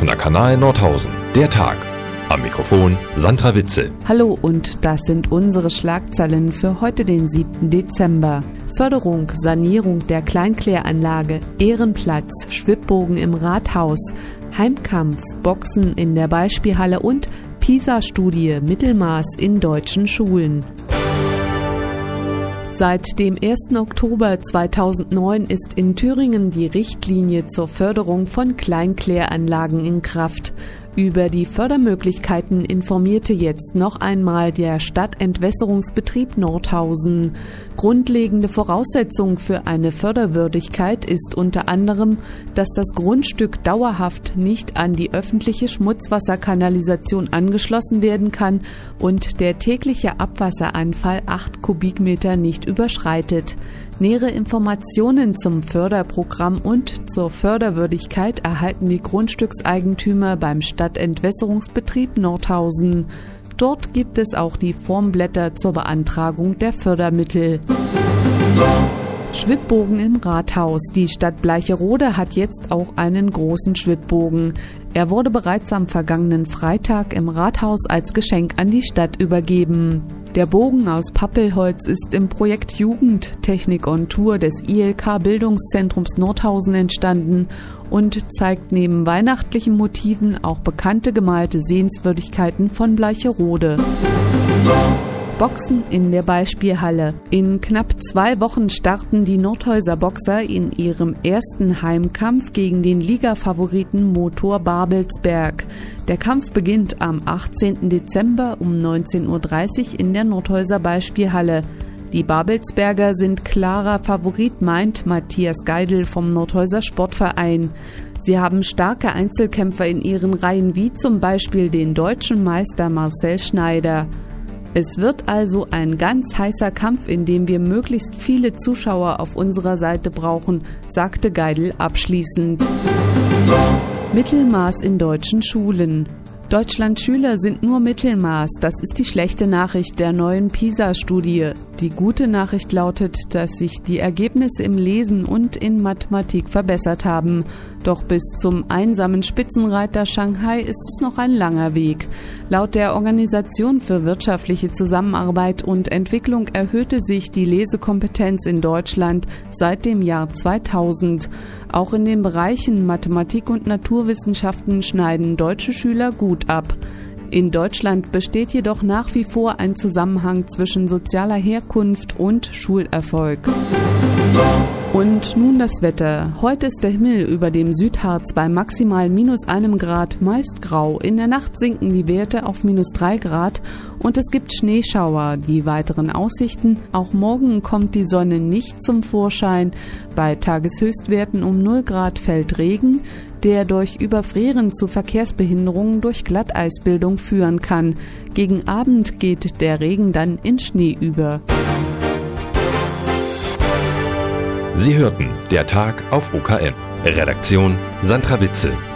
Offener Kanal Nordhausen. Der Tag. Am Mikrofon Sandra Witzel. Hallo und das sind unsere Schlagzeilen für heute, den 7. Dezember. Förderung, Sanierung der Kleinkläranlage, Ehrenplatz, Schwibbogen im Rathaus, Heimkampf, Boxen in der Beispielhalle und PISA-Studie Mittelmaß in deutschen Schulen. Seit dem 1. Oktober 2009 ist in Thüringen die Richtlinie zur Förderung von Kleinkläranlagen in Kraft. Über die Fördermöglichkeiten informierte jetzt noch einmal der Stadtentwässerungsbetrieb Nordhausen. Grundlegende Voraussetzung für eine Förderwürdigkeit ist unter anderem, dass das Grundstück dauerhaft nicht an die öffentliche Schmutzwasserkanalisation angeschlossen werden kann und der tägliche Abwasseranfall 8 Kubikmeter nicht überschreitet. Nähere Informationen zum Förderprogramm und zur Förderwürdigkeit erhalten die Grundstückseigentümer beim Stadtentwässerungsbetrieb Nordhausen. Dort gibt es auch die Formblätter zur Beantragung der Fördermittel. Schwibbogen im Rathaus. Die Stadt Bleicherode hat jetzt auch einen großen Schwibbogen. Er wurde bereits am vergangenen Freitag im Rathaus als Geschenk an die Stadt übergeben. Der Bogen aus Pappelholz ist im Projekt Jugend, Technik on Tour des ILK Bildungszentrums Nordhausen entstanden und zeigt neben weihnachtlichen Motiven auch bekannte gemalte Sehenswürdigkeiten von Bleicherode. Boxen in der Beispielhalle. In knapp 2 Wochen starten die Nordhäuser Boxer in ihrem ersten Heimkampf gegen den Ligafavoriten Motor Babelsberg. Der Kampf beginnt am 18. Dezember um 19:30 Uhr in der Nordhäuser Beispielhalle. Die Babelsberger sind klarer Favorit, meint Matthias Geidel vom Nordhäuser Sportverein. Sie haben starke Einzelkämpfer in ihren Reihen, wie zum Beispiel den deutschen Meister Marcel Schneider. Es wird also ein ganz heißer Kampf, in dem wir möglichst viele Zuschauer auf unserer Seite brauchen, sagte Geidel abschließend. Mittelmaß in deutschen Schulen. Deutschlands Schüler sind nur Mittelmaß. Das ist die schlechte Nachricht der neuen PISA-Studie. Die gute Nachricht lautet, dass sich die Ergebnisse im Lesen und in Mathematik verbessert haben. Doch bis zum einsamen Spitzenreiter Shanghai ist es noch ein langer Weg. Laut der Organisation für wirtschaftliche Zusammenarbeit und Entwicklung erhöhte sich die Lesekompetenz in Deutschland seit dem Jahr 2000. Auch in den Bereichen Mathematik und Naturwissenschaften schneiden deutsche Schüler gut ab. In Deutschland besteht jedoch nach wie vor ein Zusammenhang zwischen sozialer Herkunft und Schulerfolg. Und nun das Wetter. Heute ist der Himmel über dem Südharz bei maximal -1 Grad meist grau. In der Nacht sinken die Werte auf -3 Grad und es gibt Schneeschauer. Die weiteren Aussichten: Auch morgen kommt die Sonne nicht zum Vorschein. Bei Tageshöchstwerten um 0 Grad fällt Regen, der durch Überfrieren zu Verkehrsbehinderungen durch Glatteisbildung führen kann. Gegen Abend geht der Regen dann in Schnee über. Sie hörten Der Tag auf OKM. Redaktion Sandra Witzel.